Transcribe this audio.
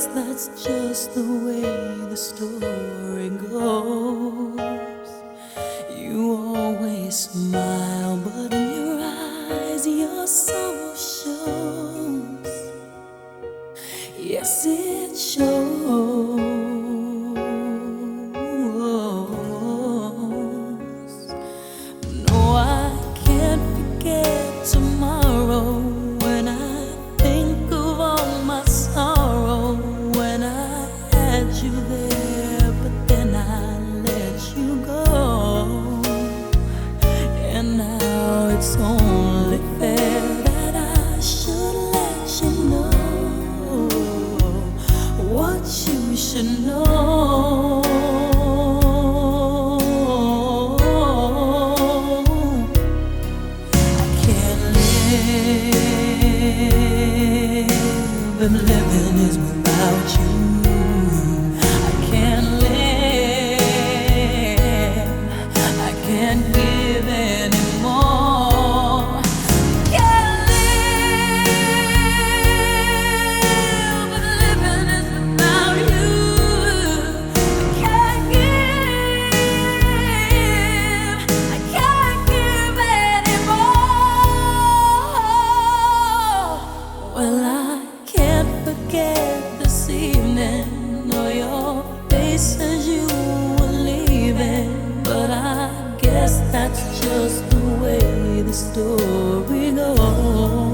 guess that's just the way the story goes. You always smile, but in your eyes your sorrow shows. Yes, it shows. No, I can't forget tomorrow when I think of all my sorrow. When I had you there, but then I let you go. And now it's only fair that I should let you know what you should know. If living is without you, I can't live, I can't give anymore. Can't live, if living is without you, I can't give, I can't give anymore. Well, I can't forget this evening or your face as you were leaving, but I guess that's just the way the story goes.